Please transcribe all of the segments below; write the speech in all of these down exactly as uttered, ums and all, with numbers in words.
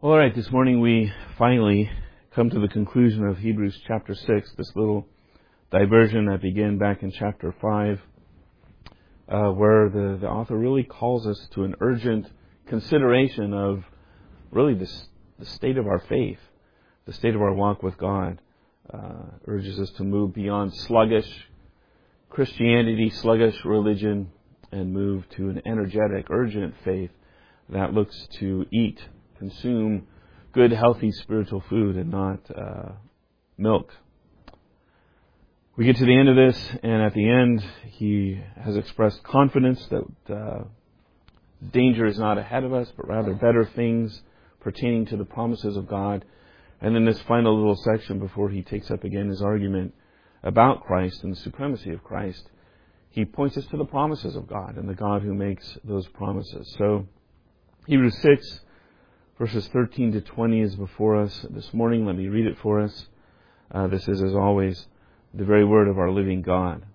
All right, this morning we finally come to the conclusion of Hebrews chapter six, this little diversion that began back in chapter five, uh, where the, the author really calls us to an urgent consideration of really this, the state of our faith, the state of our walk with God. Uh, urges us to move beyond sluggish Christianity, sluggish religion, and move to an energetic, urgent faith that looks to eat, consume good, healthy spiritual food and not uh, milk. We get to the end of this, and at the end, he has expressed confidence that uh, danger is not ahead of us, but rather better things pertaining to the promises of God. And in this final little section, before he takes up again his argument about Christ and the supremacy of Christ, he points us to the promises of God and the God who makes those promises. So, Hebrews six, verses thirteen to twenty is before us this morning. Let me read it for us. Uh, this is, as always, the very word of our living God.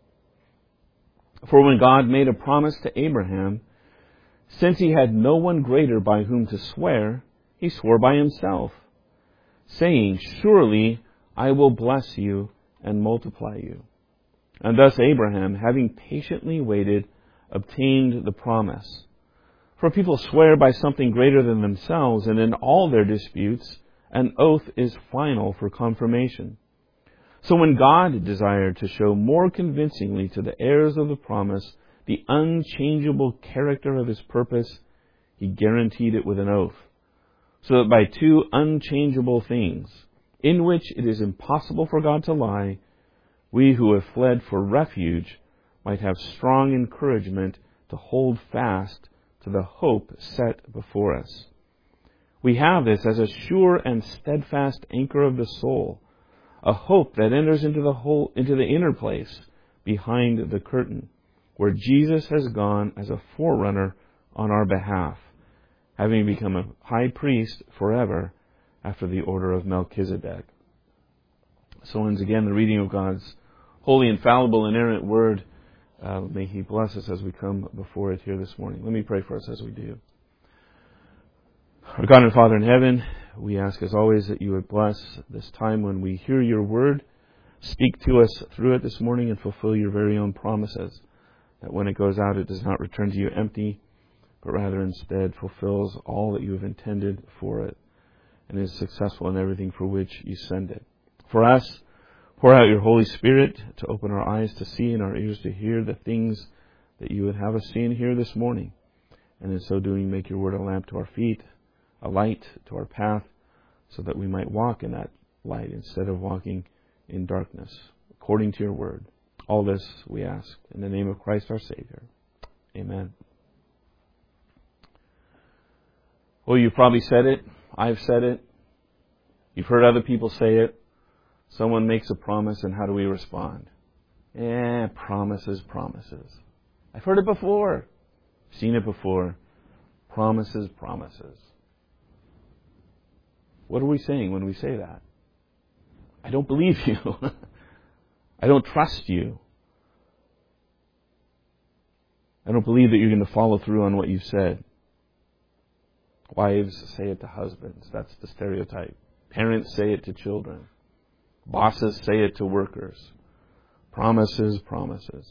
For when God made a promise to Abraham, since he had no one greater by whom to swear, he swore by himself, saying, Surely I will bless you and multiply you. And thus Abraham, having patiently waited, obtained the promise. For people swear by something greater than themselves, and in all their disputes, an oath is final for confirmation. So when God desired to show more convincingly to the heirs of the promise the unchangeable character of his purpose, he guaranteed it with an oath, so that by two unchangeable things, in which it is impossible for God to lie, we who have fled for refuge might have strong encouragement to hold fast to the hope set before us. We have this as a sure and steadfast anchor of the soul, a hope that enters into the whole, into the inner place behind the curtain, where Jesus has gone as a forerunner on our behalf, having become a high priest forever after the order of Melchizedek. So ends again the reading of God's holy, infallible, inerrant word. Uh, may He bless us as we come before it here this morning. Let me pray for us as we do. Our God and Father in heaven, we ask as always that you would bless this time when we hear your word. Speak to us through it this morning and fulfill your very own promises, that when it goes out it does not return to you empty, but rather instead fulfills all that you have intended for it and is successful in everything for which you send it. For us, pour out your Holy Spirit to open our eyes to see and our ears to hear the things that you would have us see and hear this morning. And in so doing, make your word a lamp to our feet, a light to our path, so that we might walk in that light instead of walking in darkness, according to your word. All this we ask in the name of Christ our Savior. Amen. Well, you've probably said it. I've said it. You've heard other people say it. Someone makes a promise, and how do we respond? Eh, promises, promises. I've heard it before. Seen it before. Promises, promises. What are we saying when we say that? I don't believe you. I don't trust you. I don't believe that you're going to follow through on what you've said. Wives say it to husbands. That's the stereotype. Parents say it to children. Bosses say it to workers. Promises, promises.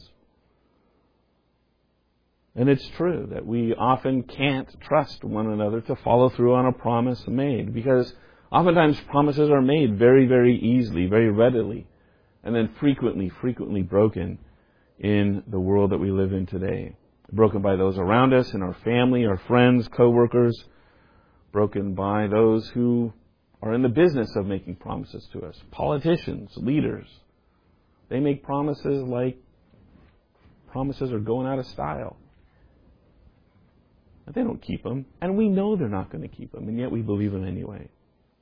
And it's true that we often can't trust one another to follow through on a promise made, because oftentimes promises are made very, very easily, very readily, and then frequently, frequently broken in the world that we live in today. Broken by those around us, in our family, our friends, co-workers, broken by those who are in the business of making promises to us. Politicians, leaders. They make promises like promises are going out of style. But they don't keep them. And we know they're not going to keep them. And yet we believe them anyway.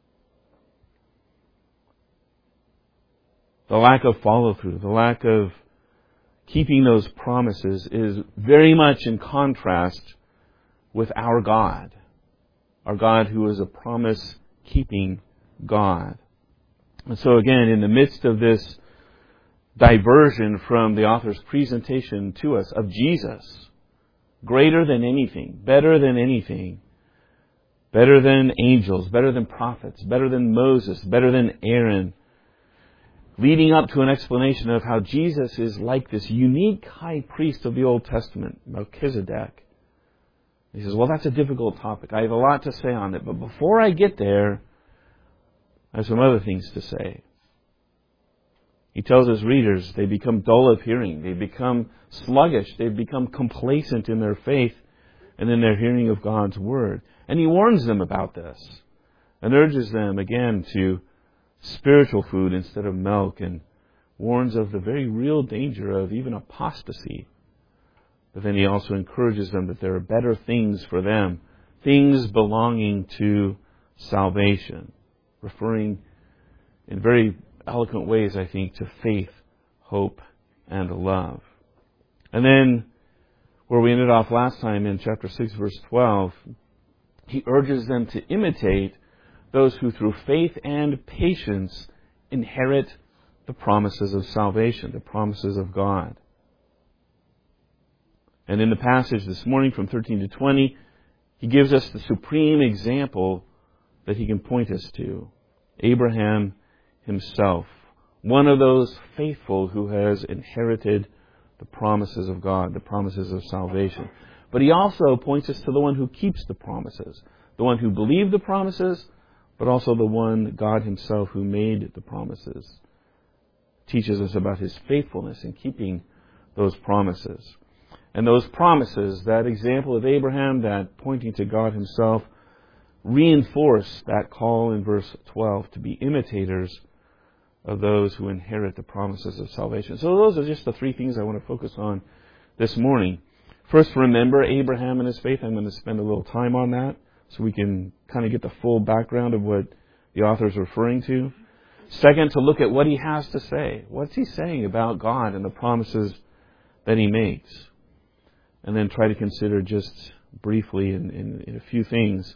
The lack of follow-through, the lack of keeping those promises is very much in contrast with our God. Our God who is a promise-keeping God. And so again, in the midst of this diversion from the author's presentation to us of Jesus, greater than anything, better than anything, better than angels, better than prophets, better than Moses, better than Aaron, leading up to an explanation of how Jesus is like this unique high priest of the Old Testament, Melchizedek. He says, well, that's a difficult topic. I have a lot to say on it, but before I get there, I have some other things to say. He tells his readers they become dull of hearing. They become sluggish. They become complacent in their faith and in their hearing of God's Word. And he warns them about this and urges them again to spiritual food instead of milk, and warns of the very real danger of even apostasy. But then he also encourages them that there are better things for them, things belonging to salvation, referring in very eloquent ways, I think, to faith, hope, and love. And then, where we ended off last time in chapter six, verse twelve, he urges them to imitate those who through faith and patience inherit the promises of salvation, the promises of God. And in the passage this morning from thirteen to twenty, he gives us the supreme example that he can point us to. Abraham himself, one of those faithful who has inherited the promises of God, the promises of salvation. But he also points us to the one who keeps the promises, the one who believed the promises, but also the one, God himself, who made the promises. Teaches us about his faithfulness in keeping those promises. And those promises, that example of Abraham, that pointing to God himself, reinforce that call in verse twelve to be imitators of those who inherit the promises of salvation. So those are just the three things I want to focus on this morning. First, remember Abraham and his faith. I'm going to spend a little time on that so we can kind of get the full background of what the author is referring to. Second, to look at what he has to say. What's he saying about God and the promises that he makes? And then try to consider just briefly in, in, in a few things,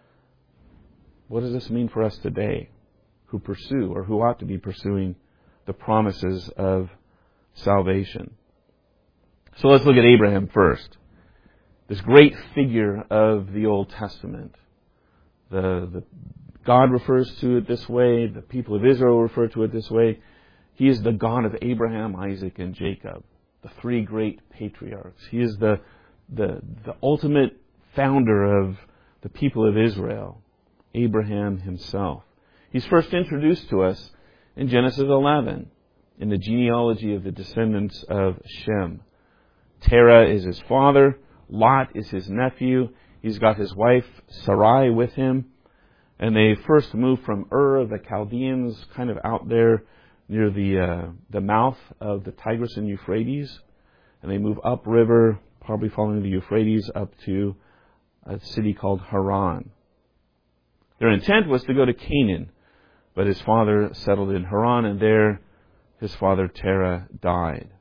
what does this mean for us today who pursue or who ought to be pursuing the promises of salvation? So let's look at Abraham first. This great figure of the Old Testament. The, the God refers to it this way. The people of Israel refer to it this way. He is the God of Abraham, Isaac, and Jacob, the three great patriarchs. He is the, the, the ultimate founder of the people of Israel, Abraham himself. He's first introduced to us in Genesis eleven, in the genealogy of the descendants of Shem. Terah is his father. Lot is his nephew. He's got his wife Sarai with him. And they first moved from Ur of the Chaldeans, kind of out there near the uh, the mouth of the Tigris and Euphrates. And they move upriver, probably following the Euphrates, up to a city called Haran. Their intent was to go to Canaan, but his father settled in Haran, and there his father Terah died.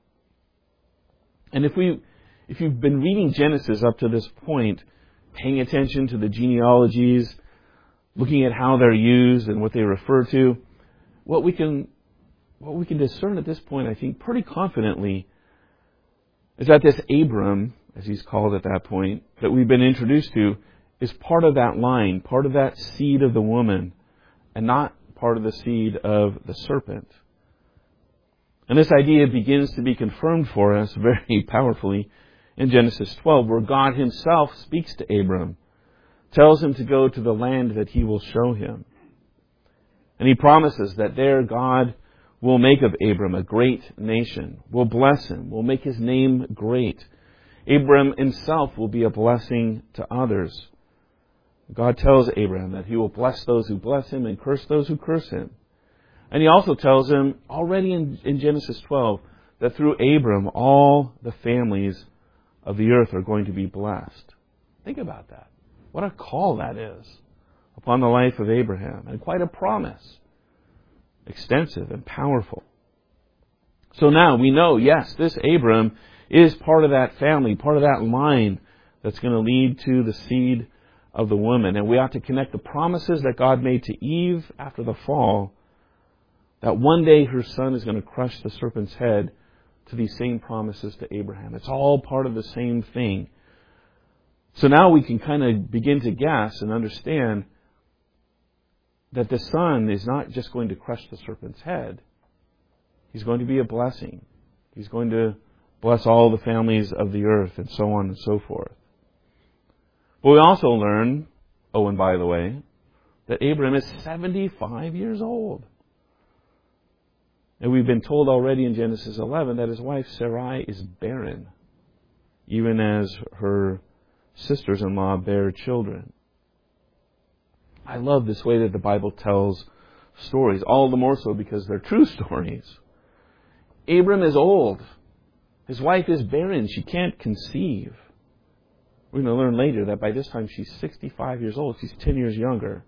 And if we, if you've been reading Genesis up to this point, paying attention to the genealogies, looking at how they're used and what they refer to, what we can, what we can discern at this point, I think, pretty confidently, is that this Abram, as he's called at that point, that we've been introduced to, is part of that line, part of that seed of the woman, and not part of the seed of the serpent. And this idea begins to be confirmed for us very powerfully in Genesis twelve, where God himself speaks to Abram, tells him to go to the land that he will show him. And he promises that there God will make of Abram a great nation, will bless him, will make his name great. Abram himself will be a blessing to others. God tells Abraham that he will bless those who bless him and curse those who curse him. And he also tells him, already in, in Genesis twelve, that through Abram, all the families of the earth are going to be blessed. Think about that. What a call that is upon the life of Abraham, and quite a promise. Extensive and powerful. So now we know, yes, this Abram is part of that family, part of that line that's going to lead to the seed of the woman. And we ought to connect the promises that God made to Eve after the fall, that one day her son is going to crush the serpent's head, to these same promises to Abraham. It's all part of the same thing. So now we can kind of begin to guess and understand that the Son is not just going to crush the serpent's head. He's going to be a blessing. He's going to bless all the families of the earth and so on and so forth. But we also learn, oh, and by the way, that Abraham is seventy-five years old. And we've been told already in Genesis eleven that his wife Sarai is barren, even as her sisters-in-law bear children. I love this way that the Bible tells stories, all the more so because they're true stories. Abram is old. His wife is barren. She can't conceive. We're going to learn later that by this time she's sixty-five years old. She's ten years younger.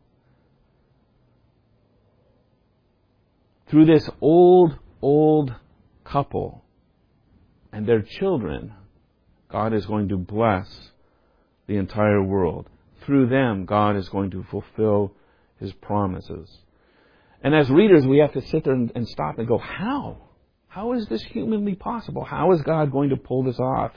Through this old, old couple and their children, God is going to bless the entire world. Through them, God is going to fulfill His promises. And as readers, we have to sit there and, and stop and go, how? How is this humanly possible? How is God going to pull this off?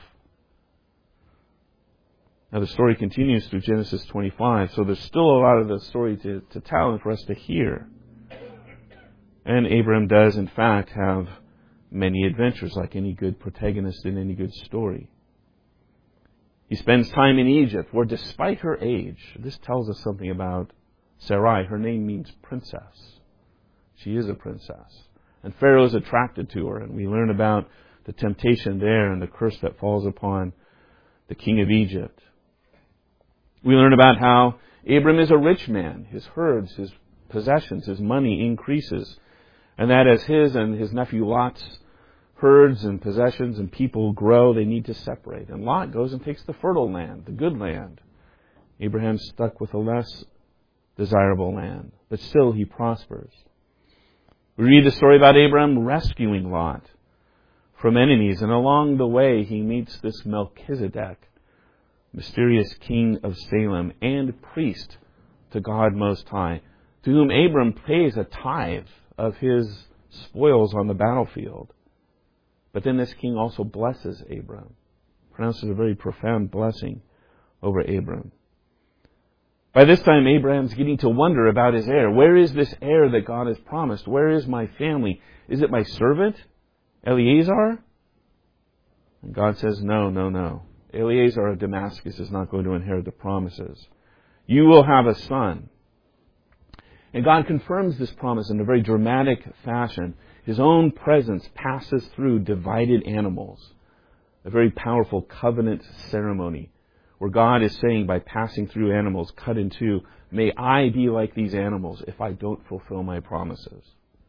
Now the story continues through Genesis twenty-five, so there's still a lot of the story to, to tell and for us to hear. And Abram does, in fact, have many adventures, like any good protagonist in any good story. He spends time in Egypt, where despite her age, this tells us something about Sarai. Her name means princess. She is a princess. And Pharaoh is attracted to her, and we learn about the temptation there and the curse that falls upon the king of Egypt. We learn about how Abram is a rich man. His herds, his possessions, his money increases. And that as his and his nephew Lot's herds and possessions and people grow, they need to separate. And Lot goes and takes the fertile land, the good land. Abraham's stuck with a less desirable land. But still he prospers. We read the story about Abraham rescuing Lot from enemies. And along the way he meets this Melchizedek, mysterious king of Salem and priest to God Most High, to whom Abram pays a tithe of his spoils on the battlefield. But then this king also blesses Abram, pronounces a very profound blessing over Abram. By this time, Abraham's getting to wonder about his heir. Where is this heir that God has promised? Where is my family? Is it my servant, Eliezer? And God says, no, no, no. Eliezer of Damascus is not going to inherit the promises. You will have a son. And God confirms this promise in a very dramatic fashion. His own presence passes through divided animals. A very powerful covenant ceremony where God is saying by passing through animals cut in two, may I be like these animals if I don't fulfill my promises.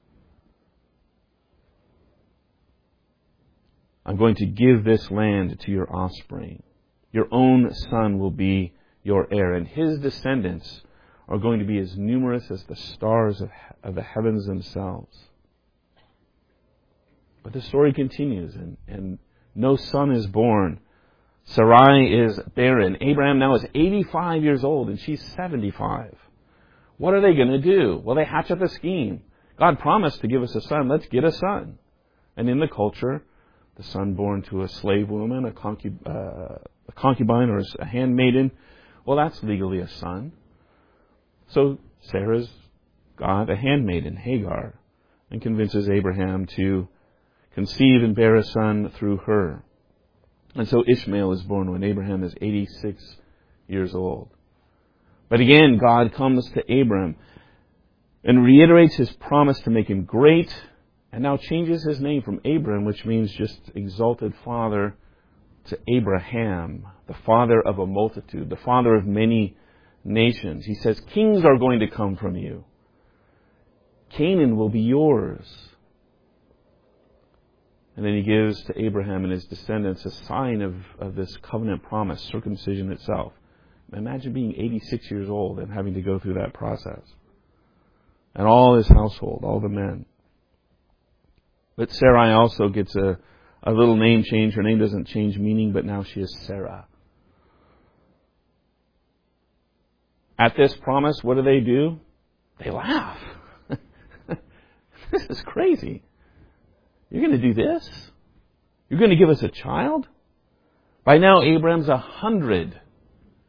I'm going to give this land to your offspring. Your own son will be your heir, and his descendants are going to be as numerous as the stars of, of the heavens themselves. But the story continues, and, and no son is born. Sarai is barren. Abraham now is eighty-five years old, and she's seventy-five. What are they going to do? Well, they hatch up a scheme. God promised to give us a son. Let's get a son. And in the culture, the son born to a slave woman, a, concub- uh, a concubine, or a handmaiden, well, that's legally a son. So Sarah's got a handmaiden, Hagar, and convinces Abraham to conceive and bear a son through her. And so Ishmael is born when Abraham is eighty-six years old. But again, God comes to Abram and reiterates His promise to make him great, and now changes his name from Abram, which means just exalted father, to Abraham, the father of a multitude, the father of many nations. He says, kings are going to come from you. Canaan will be yours. And then he gives to Abraham and his descendants a sign of, of this covenant promise, circumcision itself. Imagine being eighty-six years old and having to go through that process. And all his household, all the men. But Sarai also gets a, a little name change. Her name doesn't change meaning, but now she is Sarah. At this promise, what do they do? They laugh. This is crazy. You're going to do this? You're going to give us a child? By now, Abraham's a hundred.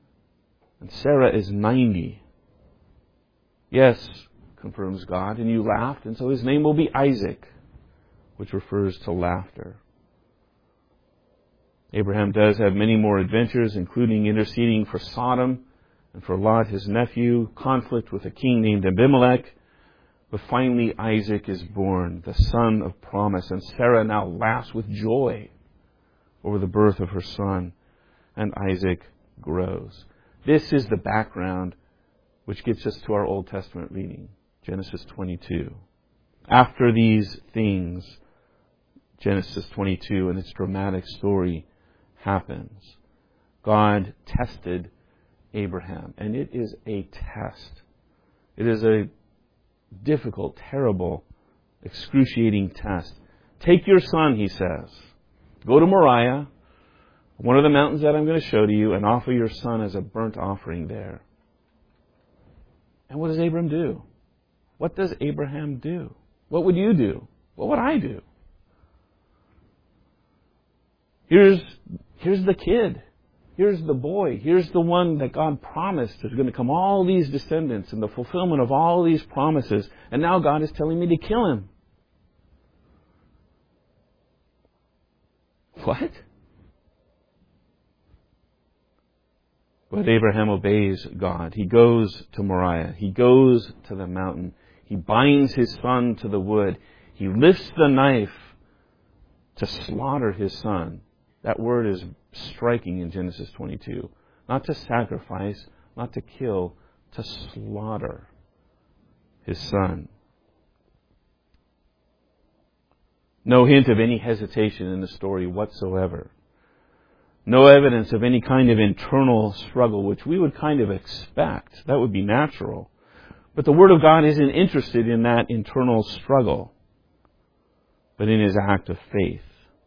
And Sarah is ninety. Yes, confirms God, and you laughed, and so his name will be Isaac, which refers to laughter. Abraham does have many more adventures, including interceding for Sodom and for Lot, his nephew, conflict with a king named Abimelech. But finally, Isaac is born, the son of promise, and Sarah now laughs with joy over the birth of her son, and Isaac grows. This is the background which gets us to our Old Testament reading, Genesis twenty-two. After these things, Genesis twenty-two and its dramatic story happens. God tested Abraham, and it is a test. It is a difficult, terrible, excruciating test. Take your son, he says. Go to Moriah, one of the mountains that I'm going to show to you, and offer your son as a burnt offering there. And what does Abraham do? What does Abraham do? What would you do? What would I do? Here's, here's the kid. Here's the boy. Here's the one that God promised. There's going to come all these descendants and the fulfillment of all these promises. And now God is telling me to kill him. What? But Abraham obeys God. He goes to Moriah. He goes to the mountain. He binds his son to the wood. He lifts the knife to slaughter his son. That word is striking in Genesis twenty-two. Not to sacrifice, not to kill, to slaughter his son. No hint of any hesitation in the story whatsoever. No evidence of any kind of internal struggle, which we would kind of expect. That would be natural. But the Word of God isn't interested in that internal struggle, but in his act of faith.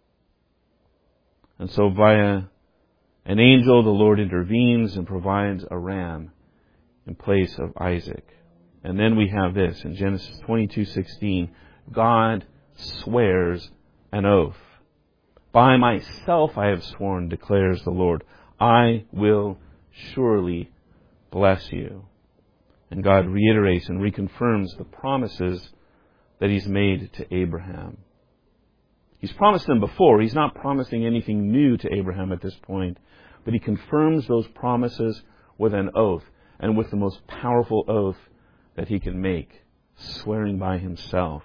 And so via an angel, the Lord intervenes and provides a ram in place of Isaac. And then we have this in Genesis twenty-two sixteen. God swears an oath. By myself I have sworn, declares the Lord, I will surely bless you. And God reiterates and reconfirms the promises that he's made to Abraham. He's promised them before. He's not promising anything new to Abraham at this point. But he confirms those promises with an oath, and with the most powerful oath that he can make, swearing by himself.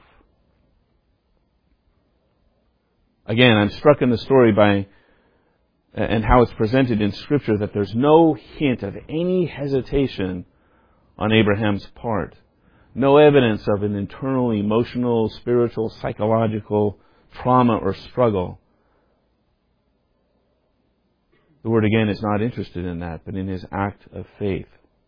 Again, I'm struck in the story by and how it's presented in Scripture that there's no hint of any hesitation on Abraham's part. No evidence of an internal, emotional, spiritual, psychological trauma or struggle. The Word again is not interested in that, but in his act of faith.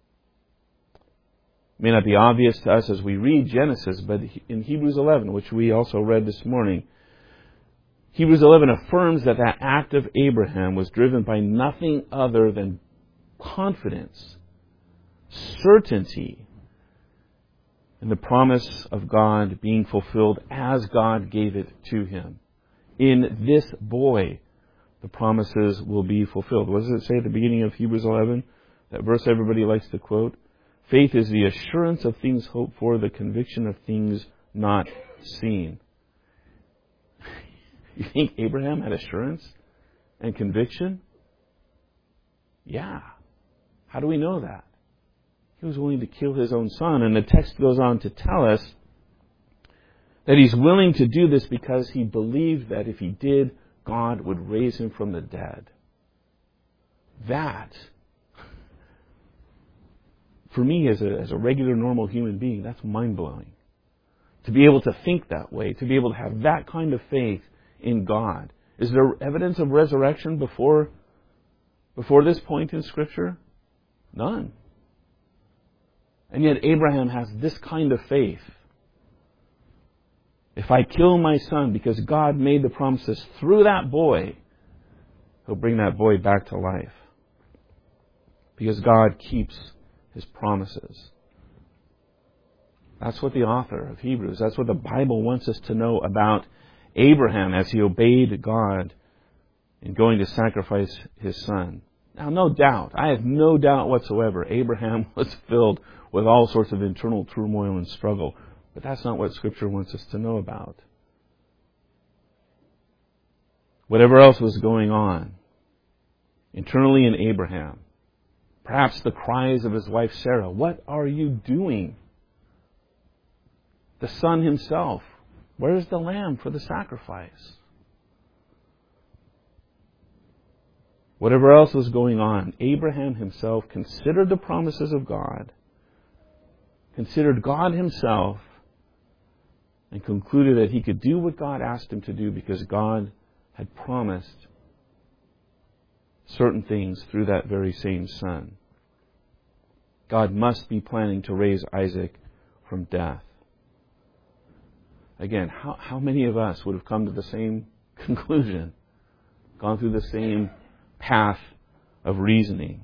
It may not be obvious to us as we read Genesis, but in Hebrews eleven, which we also read this morning, Hebrews eleven affirms that that act of Abraham was driven by nothing other than confidence, certainty in the promise of God being fulfilled as God gave it to him. In this boy, the promises will be fulfilled. What does it say at the beginning of Hebrews eleven? That verse everybody likes to quote. Faith is the assurance of things hoped for, the conviction of things not seen. You think Abraham had assurance and conviction? Yeah. How do we know that? He was willing to kill his own son. And the text goes on to tell us that he's willing to do this because he believed that if he did, God would raise him from the dead. That, for me as a, as a regular, normal human being, that's mind-blowing. To be able to think that way, to be able to have that kind of faith in God. Is there evidence of resurrection before, before this point in Scripture? None. And yet Abraham has this kind of faith. If I kill my son because God made the promises through that boy, he'll bring that boy back to life. Because God keeps his promises. That's what the author of Hebrews, that's what the Bible wants us to know about Abraham as he obeyed God in going to sacrifice his son. Now, no doubt, I have no doubt whatsoever, Abraham was filled with all sorts of internal turmoil and struggle. But that's not what Scripture wants us to know about. Whatever else was going on internally in Abraham, perhaps the cries of his wife Sarah, "What are you doing?" The son himself, "Where's the lamb for the sacrifice?" Whatever else was going on, Abraham himself considered the promises of God, considered God himself, and concluded that he could do what God asked him to do because God had promised certain things through that very same son. God must be planning to raise Isaac from death. Again, how, how many of us would have come to the same conclusion, gone through the same path of reasoning?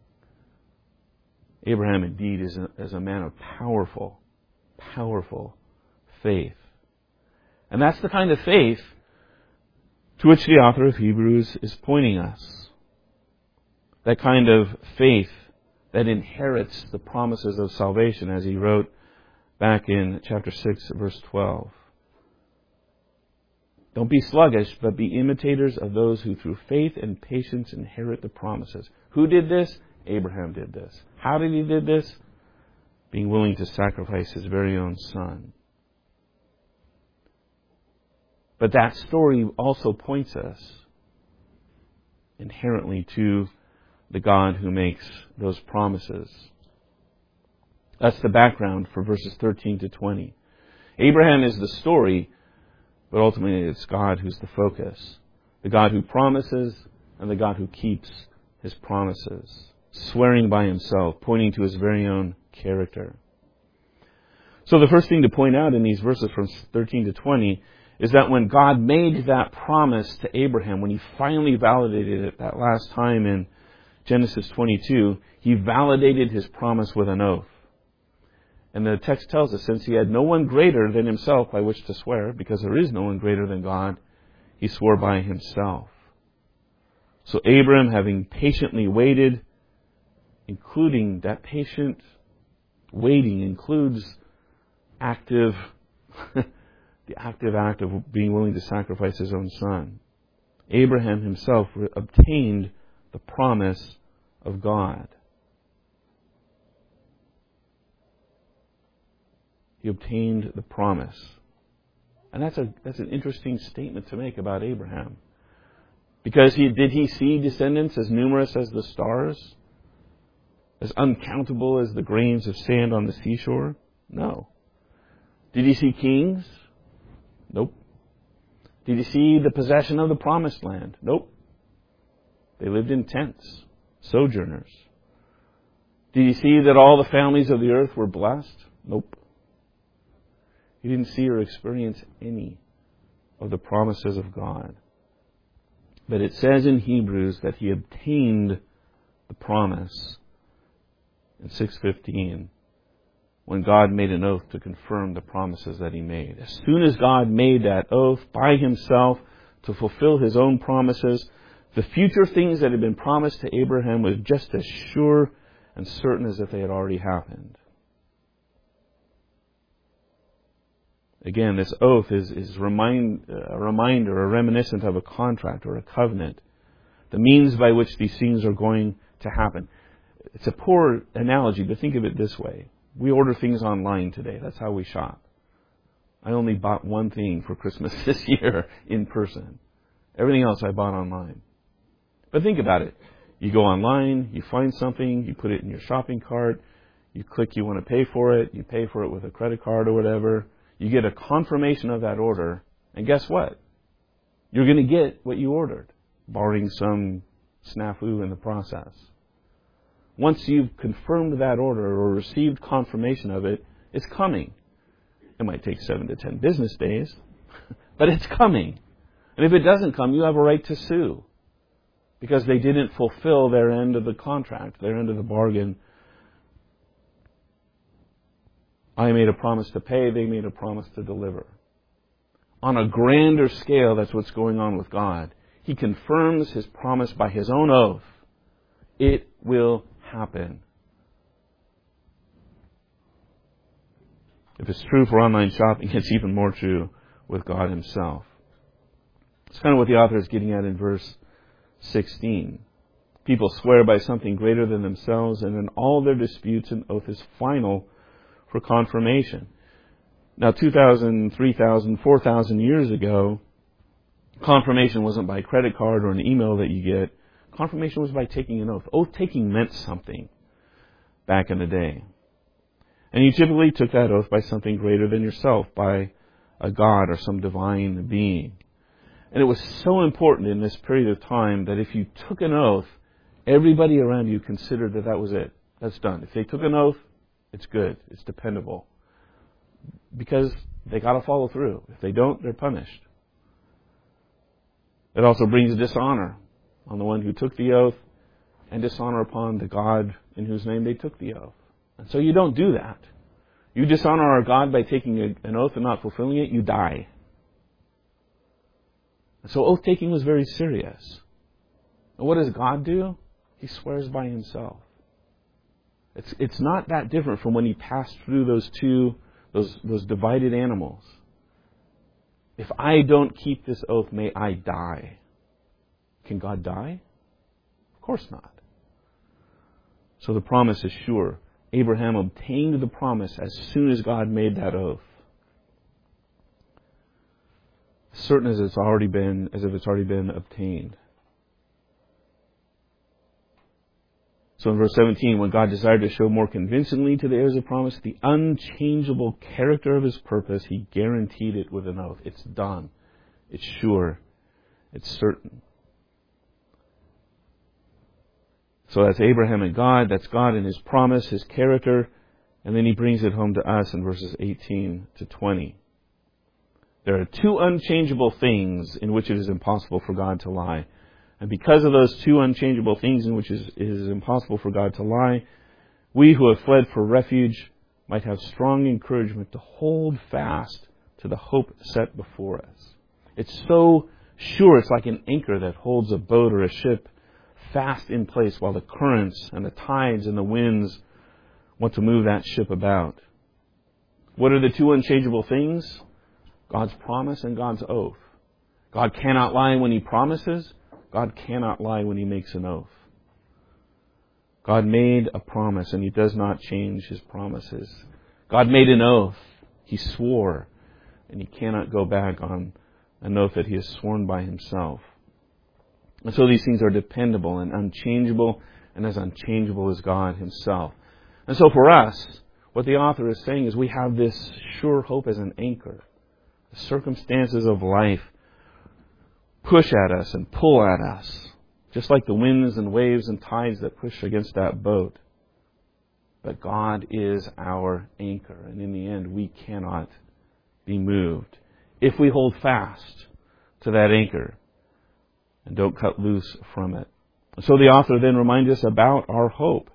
Abraham indeed is a, is a man of powerful, powerful faith. And that's the kind of faith to which the author of Hebrews is pointing us. That kind of faith that inherits the promises of salvation, as he wrote back in chapter six, verse twelve. Don't be sluggish, but be imitators of those who through faith and patience inherit the promises. Who did this? Abraham did this. How did he do this? Being willing to sacrifice his very own son. But that story also points us inherently to the God who makes those promises. That's the background for verses thirteen to twenty. Abraham is the story, but ultimately it's God who's the focus. The God who promises and the God who keeps his promises, swearing by himself, pointing to his very own character. So the first thing to point out in these verses from thirteen to twenty is that when God made that promise to Abraham, when he finally validated it that last time in Genesis twenty-two, he validated his promise with an oath. And the text tells us, since he had no one greater than himself by which to swear, because there is no one greater than God, he swore by himself. So Abram, having patiently waited, including that patient waiting includes active, the active act of being willing to sacrifice his own son. Abraham himself obtained the promise of God. He obtained the promise. And that's a that's an interesting statement to make about Abraham. Because he did he see descendants as numerous as the stars? As uncountable as the grains of sand on the seashore? No. Did he see kings? Nope. Did he see the possession of the promised land? Nope. They lived in tents, sojourners. Did he see that all the families of the earth were blessed? Nope. He didn't see or experience any of the promises of God. But it says in Hebrews that he obtained the promise in six fifteen when God made an oath to confirm the promises that he made. As soon as God made that oath by himself to fulfill his own promises, the future things that had been promised to Abraham was just as sure and certain as if they had already happened. Again, this oath is, is remind, a reminder, a reminiscent of a contract or a covenant. The means by which these things are going to happen. It's a poor analogy, but think of it this way. We order things online today. That's how we shop. I only bought one thing for Christmas this year in person. Everything else I bought online. But think about it. You go online, you find something, you put it in your shopping cart, you click you want to pay for it, you pay for it with a credit card or whatever. You get a confirmation of that order, and guess what? You're going to get what you ordered, barring some snafu in the process. Once you've confirmed that order or received confirmation of it, it's coming. It might take seven to ten business days, but it's coming. And if it doesn't come, you have a right to sue because they didn't fulfill their end of the contract, their end of the bargain. I made a promise to pay, they made a promise to deliver. On a grander scale, that's what's going on with God. He confirms his promise by his own oath It will happen. If it's true for online shopping, it's even more true with God Himself. It's kind of what the author is getting at in verse sixteen. People swear by something greater than themselves, and in all their disputes, an oath is final for confirmation. Now, two thousand, three thousand, four thousand years ago, confirmation wasn't by credit card or an email that you get. Confirmation was by taking an oath. Oath-taking meant something back in the day. And you typically took that oath by something greater than yourself, by a God or some divine being. And it was so important in this period of time that if you took an oath, everybody around you considered that that was it. That's done. If they took an oath, it's good. It's dependable. Because they got to follow through. If they don't, they're punished. It also brings dishonor on the one who took the oath and dishonor upon the God in whose name they took the oath. And so you don't do that. You dishonor our God by taking a, an oath and not fulfilling it, you die. And so oath-taking was very serious. And what does God do? He swears by Himself. It's it's not that different from when He passed through those two, those those divided animals. If I don't keep this oath, may I die. Can God die? Of course not. So the promise is sure. Abraham obtained the promise as soon as God made that oath. Certain as it's already been, as if it's already been obtained. So in verse seventeen, when God desired to show more convincingly to the heirs of promise the unchangeable character of His purpose, He guaranteed it with an oath. It's done. It's sure. It's certain. So that's Abraham and God. That's God and His promise, His character. And then He brings it home to us in verses eighteen to twenty. There are two unchangeable things in which it is impossible for God to lie. And because of those two unchangeable things in which it is impossible for God to lie, we who have fled for refuge might have strong encouragement to hold fast to the hope set before us. It's so sure, it's like an anchor that holds a boat or a ship fast in place while the currents and the tides and the winds want to move that ship about. What are the two unchangeable things? God's promise and God's oath. God cannot lie when He promises. God cannot lie when He makes an oath. God made a promise and He does not change His promises. God made an oath. He swore, and He cannot go back on an oath that He has sworn by Himself. And so these things are dependable and unchangeable, and as unchangeable as God Himself. And so for us, what the author is saying is we have this sure hope as an anchor. The circumstances of life push at us and pull at us, just like the winds and waves and tides that push against that boat. But God is our anchor, and in the end, we cannot be moved if we hold fast to that anchor and don't cut loose from it. So the author then reminds us about our hope.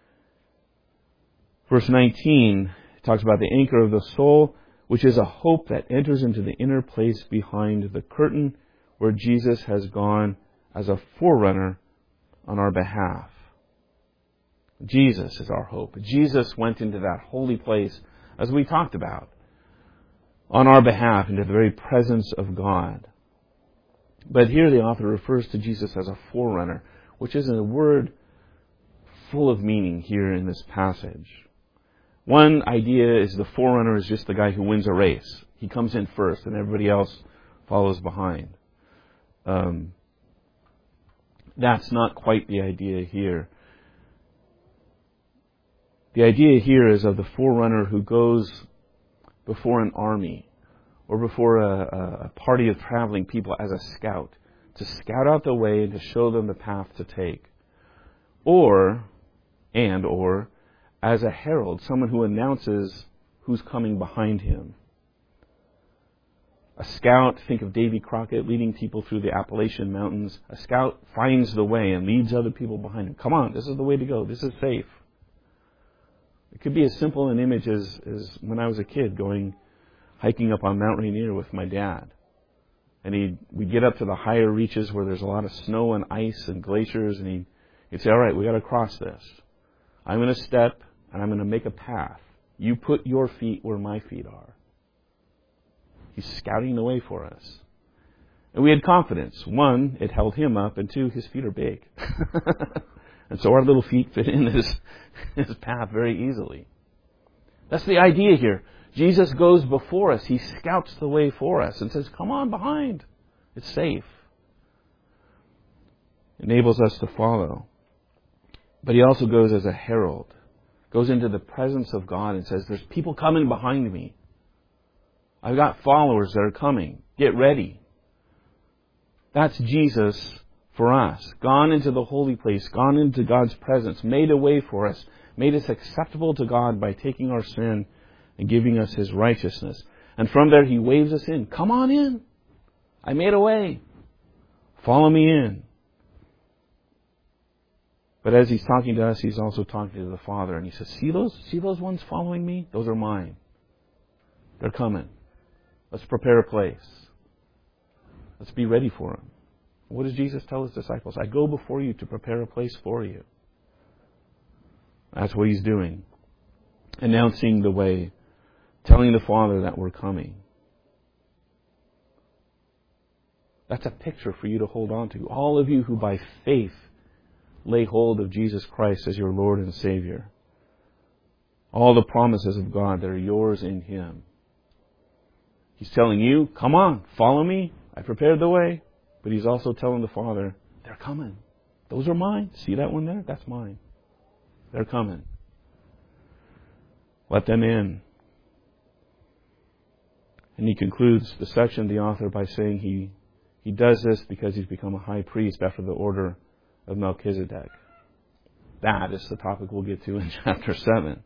Verse nineteen talks about the anchor of the soul, which is a hope that enters into the inner place behind the curtain, where Jesus has gone as a forerunner on our behalf. Jesus is our hope. Jesus went into that holy place, as we talked about, on our behalf, into the very presence of God. But here the author refers to Jesus as a forerunner, which is a word full of meaning here in this passage. One idea is the forerunner is just the guy who wins a race. He comes in first and everybody else follows behind. Um, that's not quite the idea here. The idea here is of the forerunner who goes before an army or before a, a party of traveling people as a scout, to scout out the way and to show them the path to take. Or, and or, as a herald, someone who announces who's coming behind him. A scout, think of Davy Crockett leading people through the Appalachian Mountains. A scout finds the way and leads other people behind him. Come on, this is the way to go. This is safe. It could be as simple an image as, as when I was a kid going hiking up on Mount Rainier with my dad. And he we'd get up to the higher reaches where there's a lot of snow and ice and glaciers, and he'd, He'd say, all right, we got to cross this. I'm going to step and I'm going to make a path. You put your feet where my feet are. He's scouting the way for us. And we had confidence. One, it held him up, and two, his feet are big. And so our little feet fit in his, his path very easily. That's the idea here. Jesus goes before us. He scouts the way for us and says, come on behind. It's safe. Enables us to follow. But he also goes as a herald. Goes into the presence of God and says, there's people coming behind me. I've got followers that are coming. Get ready. That's Jesus for us. Gone into the holy place, gone into God's presence, made a way for us, made us acceptable to God by taking our sin and giving us His righteousness. And from there He waves us in. Come on in. I made a way. Follow me in. But as He's talking to us, He's also talking to the Father. And He says, see those, see those ones following me? Those are mine. They're coming. Let's prepare a place. Let's be ready for them. What does Jesus tell His disciples? I go before you to prepare a place for you. That's what He's doing. Announcing the way. Telling the Father that we're coming. That's a picture for you to hold on to. All of you who by faith lay hold of Jesus Christ as your Lord and Savior. All the promises of God that are yours in Him. He's telling you, come on, follow me. I prepared the way. But He's also telling the Father, they're coming. Those are mine. See that one there? That's mine. They're coming. Let them in. And he concludes the section, the author, by saying he, he does this because He's become a high priest after the order of Melchizedek. That is the topic we'll get to in chapter seven.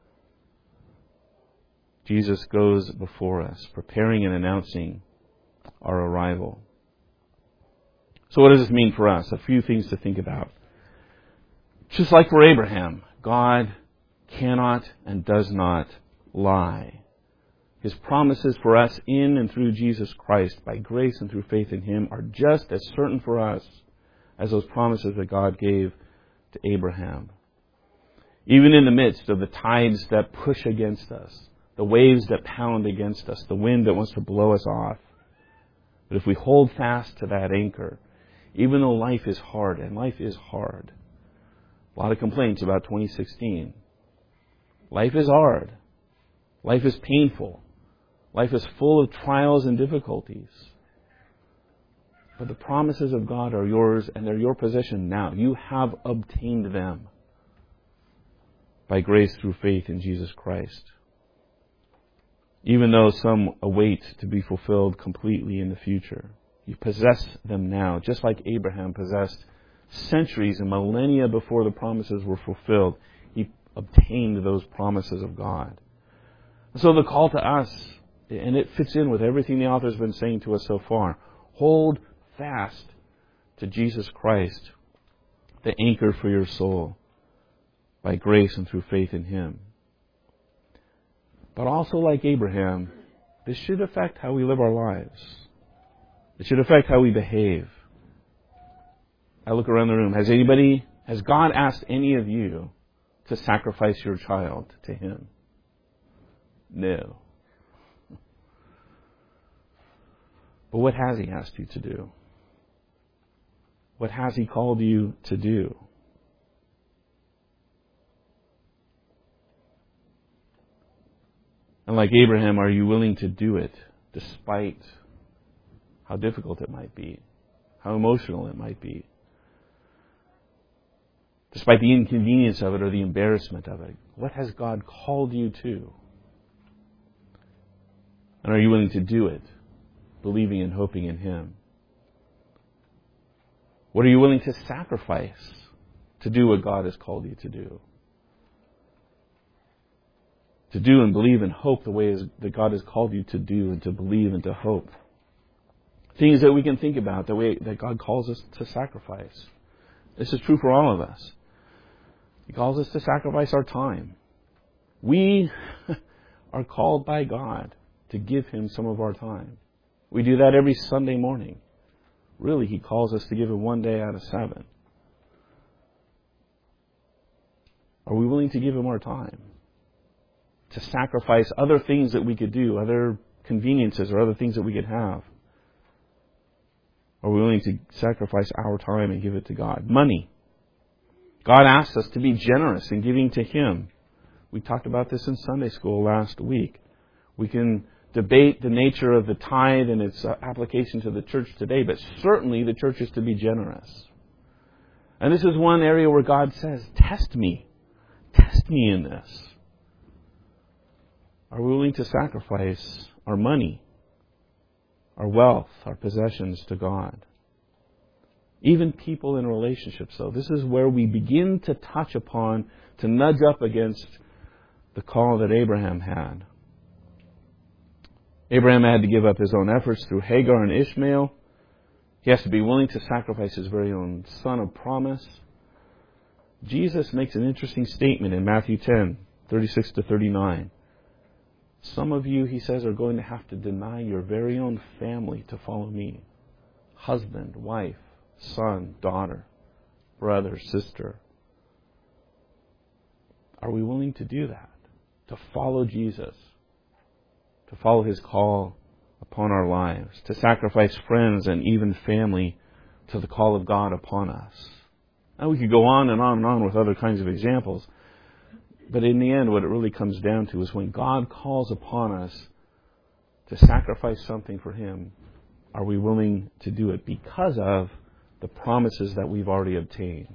Jesus goes before us, preparing and announcing our arrival. So what does this mean for us? A few things to think about. Just like for Abraham, God cannot and does not lie. His promises for us in and through Jesus Christ, by grace and through faith in Him, are just as certain for us as those promises that God gave to Abraham. Even in the midst of the tides that push against us, the waves that pound against us, the wind that wants to blow us off. But if we hold fast to that anchor, even though life is hard, and life is hard, a lot of complaints about twenty sixteen. Life is hard. Life is painful. Life is full of trials and difficulties. But the promises of God are yours, and they're your possession now. You have obtained them by grace through faith in Jesus Christ. Even though some await to be fulfilled completely in the future. You possess them now, just like Abraham possessed centuries and millennia before the promises were fulfilled. He obtained those promises of God. So the call to us, and it fits in with everything the author's been saying to us so far, hold fast to Jesus Christ, the anchor for your soul, by grace and through faith in Him. But also like Abraham, this should affect how we live our lives. It should affect how we behave. I look around the room. Has anybody, has God asked any of you to sacrifice your child to Him? No. But what has He asked you to do? What has He called you to do? And like Abraham, are you willing to do it despite how difficult it might be, how emotional it might be, despite the inconvenience of it or the embarrassment of it? What has God called you to? And are you willing to do it, believing and hoping in Him? What are you willing to sacrifice to do what God has called you to do? To do and believe and hope the way that God has called you to do and to believe and to hope. Things that we can think about, the way that God calls us to sacrifice. This is true for all of us. He calls us to sacrifice our time. We are called by God to give Him some of our time. We do that every Sunday morning. Really, He calls us to give Him one day out of seven. Are we willing to give Him our time? To sacrifice other things that we could do, other conveniences or other things that we could have? Are we willing to sacrifice our time and give it to God? Money. God asks us to be generous in giving to Him. We talked about this in Sunday school last week. We can debate the nature of the tithe and its application to the church today, but certainly the church is to be generous. And this is one area where God says, test me. Test me in this. Are we willing to sacrifice our money, our wealth, our possessions to God? Even people in relationships, though. This is where we begin to touch upon, to nudge up against the call that Abraham had. Abraham had to give up his own efforts through Hagar and Ishmael. He has to be willing to sacrifice his very own son of promise. Jesus makes an interesting statement in Matthew ten, thirty-six to thirty-nine. Some of you, He says, are going to have to deny your very own family to follow me. Husband, wife, son, daughter, brother, sister. Are we willing to do that? To follow Jesus? To follow His call upon our lives? To sacrifice friends and even family to the call of God upon us? Now we could go on and on and on with other kinds of examples. But in the end, what it really comes down to is when God calls upon us to sacrifice something for Him, are we willing to do it because of the promises that we've already obtained?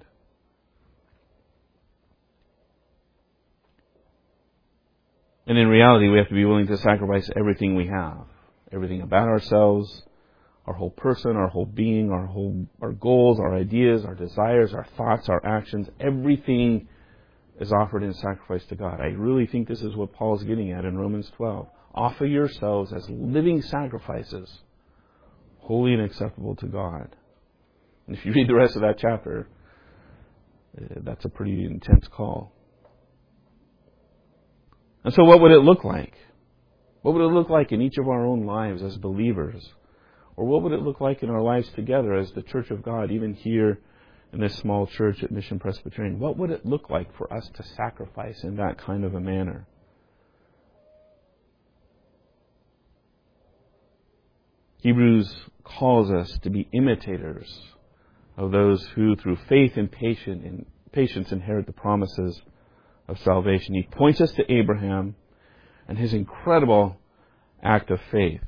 And in reality, we have to be willing to sacrifice everything we have. Everything about ourselves, our whole person, our whole being, our whole, our goals, our ideas, our desires, our thoughts, our actions. Everything is offered in sacrifice to God. I really think this is what Paul's getting at in Romans twelve. Offer yourselves as living sacrifices, holy and acceptable to God. And if you read the rest of that chapter, that's a pretty intense call. And so what would it look like? What would it look like in each of our own lives as believers? Or what would it look like in our lives together as the Church of God, even here in this small church at Mission Presbyterian? What would it look like for us to sacrifice in that kind of a manner? Hebrews calls us to be imitators of those who, through faith and patience, inherit the promises of salvation. He points us to Abraham and his incredible act of faith.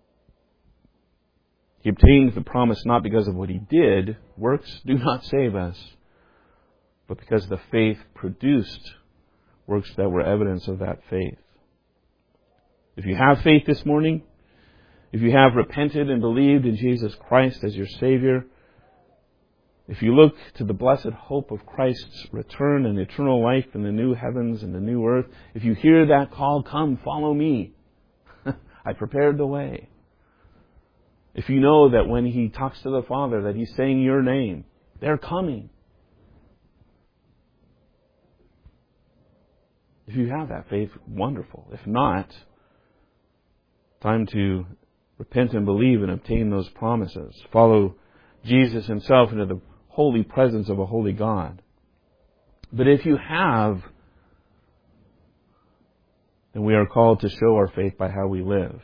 He obtained the promise not because of what he did. Works do not save us, but because the faith produced works that were evidence of that faith. If you have faith this morning, if you have repented and believed in Jesus Christ as your Savior, if you look to the blessed hope of Christ's return and eternal life in the new heavens and the new earth, if you hear that call, come, follow me. I prepared the way. If you know that when He talks to the Father that He's saying your name, they're coming. If you have that faith, wonderful. If not, time to repent and believe and obtain those promises. Follow Jesus Himself into the holy presence of a holy God. But if you have, then we are called to show our faith by how we live.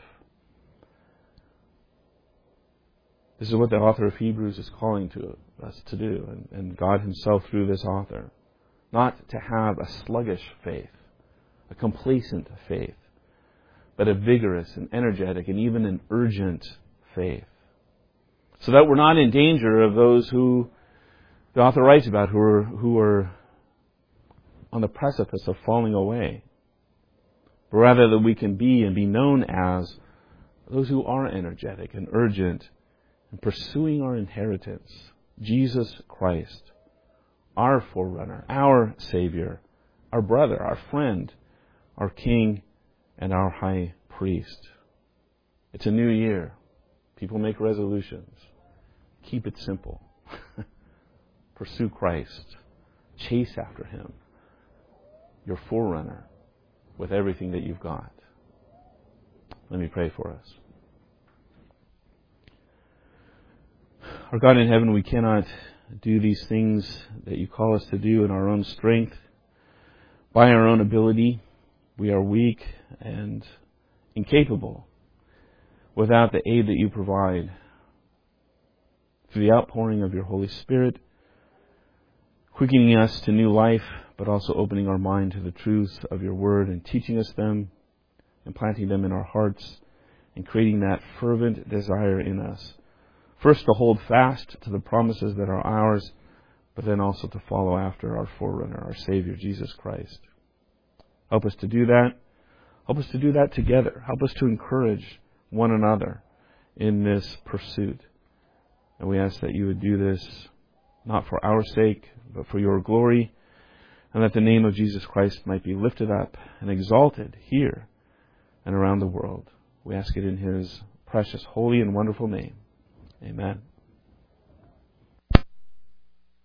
This is what the author of Hebrews is calling to us to do, and, and God Himself through this author. Not to have a sluggish faith, a complacent faith, but a vigorous and energetic and even an urgent faith. So that we're not in danger of those who the author writes about, who are, who are on the precipice of falling away. But rather that we can be and be known as those who are energetic and urgent in pursuing our inheritance, Jesus Christ, our forerunner, our Savior, our brother, our friend, our King, and our High Priest. It's a new year. People make resolutions. Keep it simple. Pursue Christ. Chase after Him, your forerunner, with everything that you've got. Let me pray for us. Our God in heaven, we cannot do these things that You call us to do in our own strength. By our own ability, we are weak and incapable without the aid that you provide through the outpouring of your Holy Spirit, quickening us to new life, but also opening our mind to the truths of your word and teaching us them and planting them in our hearts and creating that fervent desire in us. First, to hold fast to the promises that are ours, but then also to follow after our forerunner, our Savior, Jesus Christ. Help us to do that. Help us to do that together. Help us to encourage one another in this pursuit. And we ask that you would do this not for our sake, but for your glory, and that the name of Jesus Christ might be lifted up and exalted here and around the world. We ask it in His precious, holy, and wonderful name. Amen.